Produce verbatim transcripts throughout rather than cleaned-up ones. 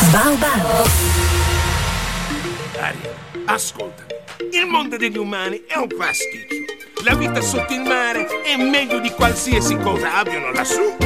Baobab. Dario, ascoltami. Il mondo degli umani è un pasticcio. La vita sotto il mare è meglio di qualsiasi cosa abbiano lassù.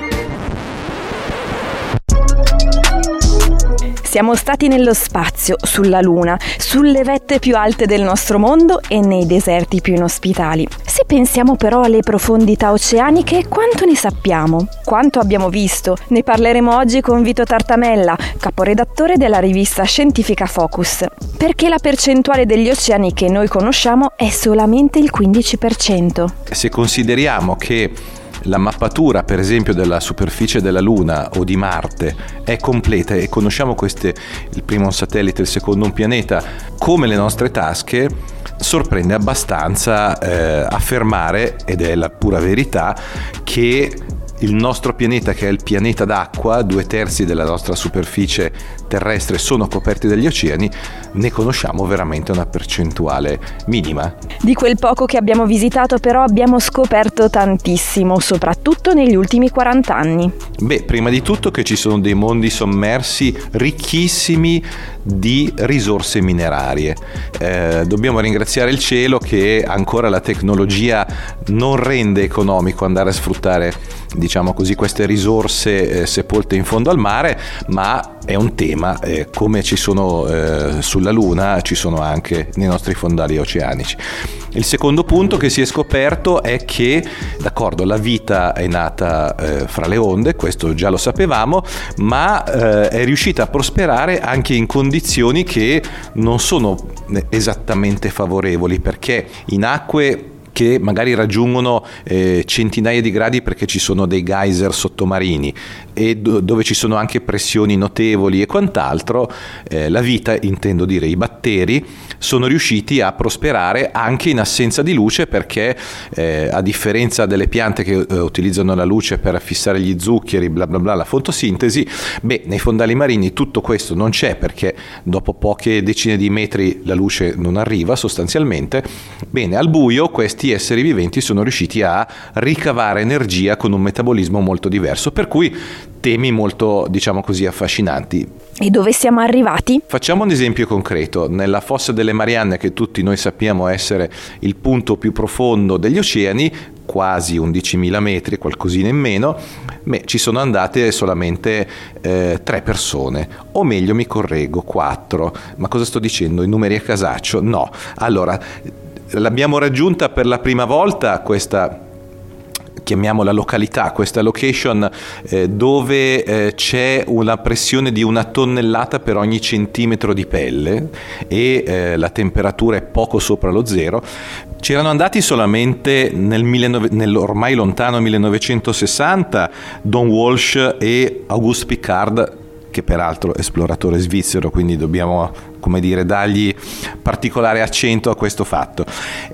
Siamo stati nello spazio, sulla Luna, sulle vette più alte del nostro mondo e nei deserti più inospitali. Se pensiamo però alle profondità oceaniche, quanto ne sappiamo? Quanto abbiamo visto? Ne parleremo oggi con Vito Tartamella, caporedattore della rivista scientifica Focus. Perché la percentuale degli oceani che noi conosciamo è solamente il quindici per cento. Se consideriamo che la mappatura, per esempio, della superficie della Luna o di Marte è completa e conosciamo queste, il primo un satellite, il secondo un pianeta, come le nostre tasche, sorprende abbastanza eh, affermare, ed è la pura verità, che il nostro pianeta, che è il pianeta d'acqua, due terzi della nostra superficie terrestre sono coperti dagli oceani, ne conosciamo veramente una percentuale minima. Di quel poco che abbiamo visitato però abbiamo scoperto tantissimo, soprattutto negli ultimi quaranta anni. Beh, prima di tutto che ci sono dei mondi sommersi ricchissimi di risorse minerarie. Eh, dobbiamo ringraziare il cielo che ancora la tecnologia non rende economico andare a sfruttare, diciamo così, queste risorse eh, sepolte in fondo al mare, ma è un tema, eh, come ci sono eh, sulla Luna, ci sono anche nei nostri fondali oceanici. Il secondo punto che si è scoperto è che, d'accordo, la vita è nata eh, fra le onde, questo già lo sapevamo, ma eh, è riuscita a prosperare anche in condizioni che non sono esattamente favorevoli, perché in acque che magari raggiungono eh, centinaia di gradi perché ci sono dei geyser sottomarini e do- dove ci sono anche pressioni notevoli e quant'altro, eh, la vita, intendo dire i batteri, sono riusciti a prosperare anche in assenza di luce, perché eh, a differenza delle piante che eh, utilizzano la luce per fissare gli zuccheri, bla bla bla, la fotosintesi, beh, nei fondali marini tutto questo non c'è, perché dopo poche decine di metri la luce non arriva sostanzialmente. Bene, al buio questi esseri viventi sono riusciti a ricavare energia con un metabolismo molto diverso, per cui temi molto, diciamo così, affascinanti. E dove siamo arrivati? Facciamo un esempio concreto. Nella fossa delle Marianne, che tutti noi sappiamo essere il punto più profondo degli oceani, quasi undicimila metri, qualcosina in meno, beh, ci sono andate solamente eh, tre persone, o meglio mi correggo, quattro. Ma cosa sto dicendo? I numeri a casaccio? No. Allora, l'abbiamo raggiunta per la prima volta questa, chiamiamola località, questa location eh, dove eh, c'è una pressione di una tonnellata per ogni centimetro di pelle e eh, la temperatura è poco sopra lo zero. C'erano andati solamente nel nell'ormai lontano millenovecentosessanta Don Walsh e Auguste Piccard, che peraltro è esploratore svizzero, quindi dobbiamo, come dire, dargli particolare accento a questo fatto.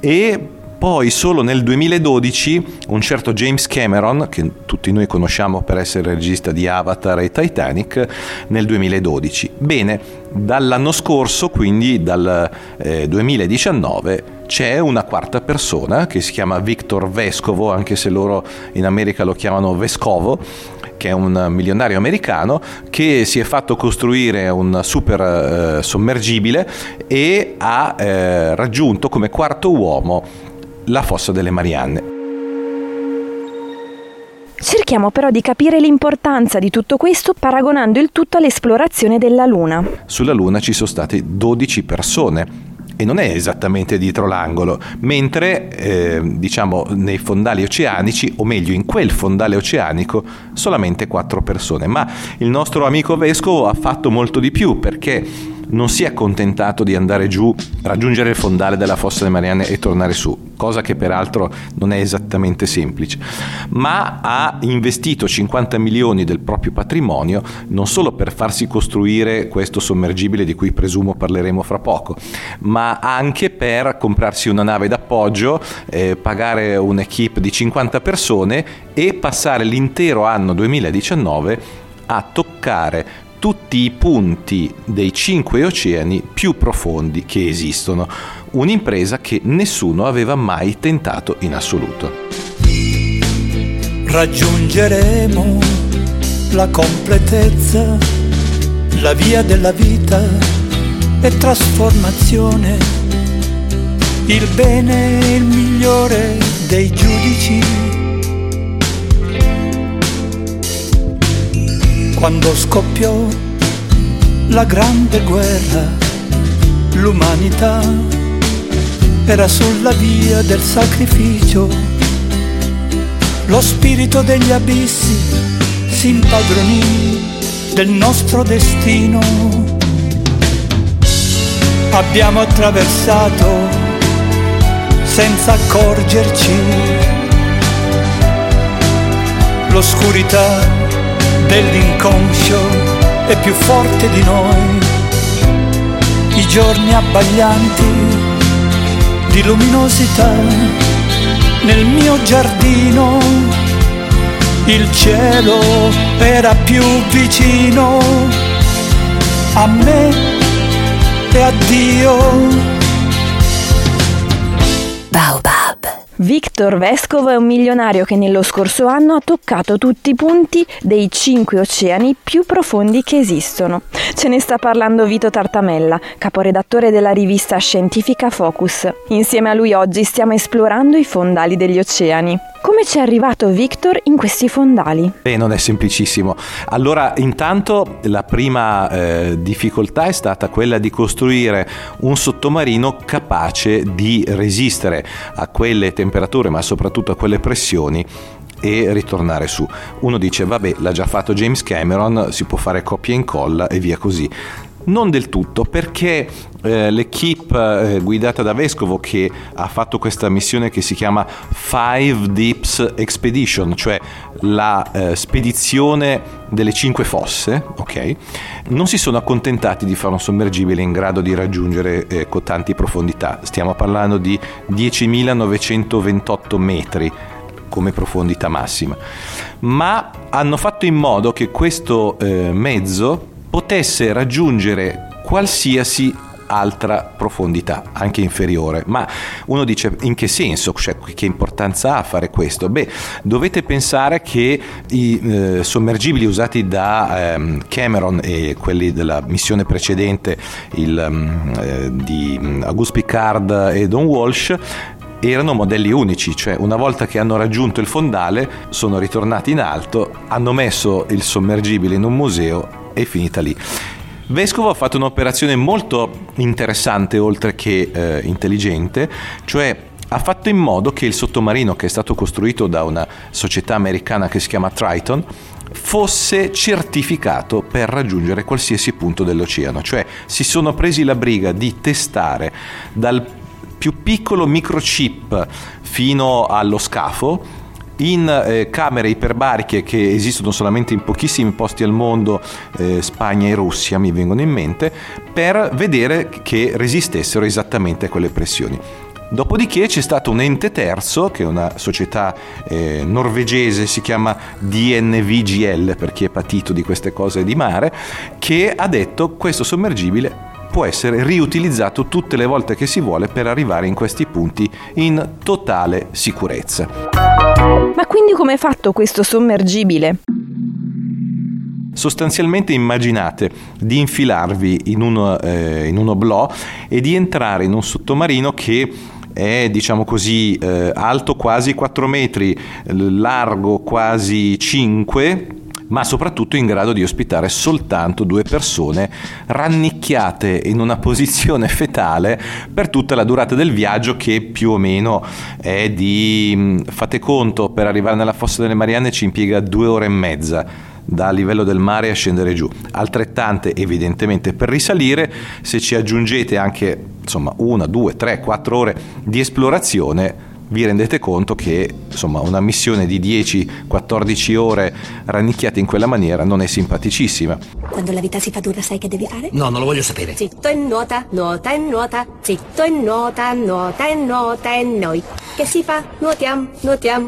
E poi solo nel duemiladodici un certo James Cameron, che tutti noi conosciamo per essere il regista di Avatar e Titanic, nel duemiladodici. Bene, dall'anno scorso, quindi dal eh, duemiladiciannove, c'è una quarta persona che si chiama Victor Vescovo, anche se loro in America lo chiamano Vescovo, che è un milionario americano che si è fatto costruire un super eh, sommergibile e ha eh, raggiunto come quarto uomo la fossa delle Marianne. Cerchiamo però di capire l'importanza di tutto questo paragonando il tutto all'esplorazione della Luna. Sulla Luna ci sono state dodici persone e non è esattamente dietro l'angolo, mentre eh, diciamo nei fondali oceanici, o meglio in quel fondale oceanico, solamente quattro persone. Ma il nostro amico vescovo ha fatto molto di più, perché non si è accontentato di andare giù, raggiungere il fondale della fossa delle Marianne e tornare su, cosa che peraltro non è esattamente semplice, ma ha investito cinquanta milioni del proprio patrimonio non solo per farsi costruire questo sommergibile di cui presumo parleremo fra poco, ma anche per comprarsi una nave d'appoggio, eh, pagare un'equipe di cinquanta persone e passare l'intero anno duemiladiciannove a toccare tutti i punti dei cinque oceani più profondi che esistono. Un'impresa che nessuno aveva mai tentato in assoluto. Raggiungeremo la completezza La via della vita è trasformazione, il bene è il migliore dei giudici. Quando scoppiò la grande guerra, l'umanità era sulla via del sacrificio. Lo spirito degli abissi si impadronì del nostro destino. Abbiamo attraversato senza accorgerci l'oscurità dell'inconscio è più forte di noi. I giorni abbaglianti di luminosità nel mio giardino, il cielo era più vicino a me e a Dio. Baobab. Victor Vescovo è un milionario che nello scorso anno ha toccato tutti i punti dei cinque oceani più profondi che esistono. Ce ne sta parlando Vito Tartamella, caporedattore della rivista scientifica Focus. Insieme a lui oggi stiamo esplorando i fondali degli oceani. Come ci è arrivato Victor in questi fondali? Beh, non è semplicissimo. Allora, intanto la prima eh, difficoltà è stata quella di costruire un sottomarino capace di resistere a quelle temperature, ma soprattutto a quelle pressioni, e ritornare su. Uno dice, vabbè, l'ha già fatto James Cameron, si può fare copia e incolla e via così. Non del tutto, perché eh, l'equipe eh, guidata da Vescovo, che ha fatto questa missione che si chiama Five Deeps Expedition, cioè la eh, spedizione delle cinque fosse, ok? Non si sono accontentati di fare un sommergibile in grado di raggiungere eh, cotanti profondità. Stiamo parlando di diecimilanovecentoventotto metri come profondità massima, ma hanno fatto in modo che questo eh, mezzo potesse raggiungere qualsiasi altra profondità, anche inferiore. Ma uno dice, in che senso? Cioè, che importanza ha fare questo? Beh, dovete pensare che i eh, sommergibili usati da ehm, Cameron e quelli della missione precedente, il, um, eh, di Auguste Piccard e Don Walsh, erano modelli unici, cioè una volta che hanno raggiunto il fondale sono ritornati in alto, hanno messo il sommergibile in un museo e finita lì. Vescovo ha fatto un'operazione molto interessante oltre che eh, intelligente, cioè ha fatto in modo che il sottomarino, che è stato costruito da una società americana che si chiama Triton, fosse certificato per raggiungere qualsiasi punto dell'oceano. Cioè si sono presi la briga di testare dal più piccolo microchip fino allo scafo in eh, camere iperbariche che esistono solamente in pochissimi posti al mondo, eh, Spagna e Russia mi vengono in mente, per vedere che resistessero esattamente a quelle pressioni. Dopodiché c'è stato un ente terzo, che è una società eh, norvegese, si chiama D N V G L, per chi è patito di queste cose di mare, che ha detto questo sommergibile può essere riutilizzato tutte le volte che si vuole per arrivare in questi punti in totale sicurezza. Ma quindi come è fatto questo sommergibile? Sostanzialmente immaginate di infilarvi in uno, eh, in un oblò e di entrare in un sottomarino che è, diciamo così, eh, alto quasi quattro metri, largo quasi cinque, ma soprattutto in grado di ospitare soltanto due persone rannicchiate in una posizione fetale per tutta la durata del viaggio, che più o meno è di, fate conto, per arrivare nella fossa delle Marianne ci impiega due ore e mezza dal livello del mare a scendere giù, altrettante evidentemente per risalire. Se ci aggiungete anche insomma una, due, tre, quattro ore di esplorazione, vi rendete conto che insomma una missione di dieci quattordici ore rannicchiate in quella maniera non è simpaticissima. Quando la vita si fa dura, sai che devi fare? No, non lo voglio sapere. Zitto e nuota, nuota e nuota, zitto e nuota, nuota e nuota e noi che si fa? Nuotiamo, nuotiamo.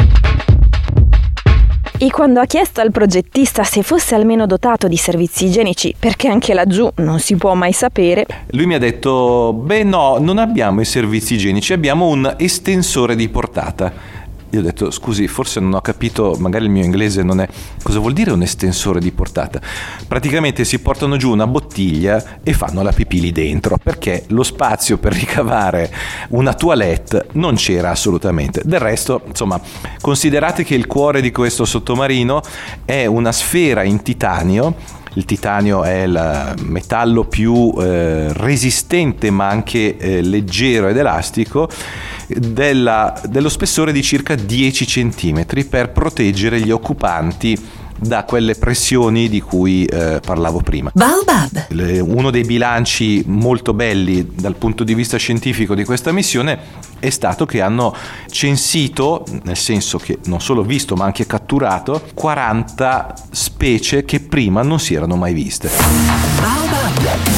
E quando ha chiesto al progettista se fosse almeno dotato di servizi igienici, perché anche laggiù non si può mai sapere, lui mi ha detto, beh no, non abbiamo i servizi igienici, abbiamo un estensore di portata. Io ho detto, scusi, forse non ho capito, magari il mio inglese non è... Cosa vuol dire un estensore di portata? Praticamente si portano giù una bottiglia e fanno la pipì lì dentro, perché lo spazio per ricavare una toilette non c'era assolutamente. Del resto, insomma, considerate che il cuore di questo sottomarino è una sfera in titanio. Il titanio è il metallo più eh, resistente ma anche eh, leggero ed elastico, della, dello spessore di circa dieci centimetri, per proteggere gli occupanti da quelle pressioni di cui eh, parlavo prima. Baobab. Uno dei bilanci molto belli dal punto di vista scientifico di questa missione è stato che hanno censito, nel senso che non solo visto ma anche catturato, quaranta specie che prima non si erano mai viste. Baobab.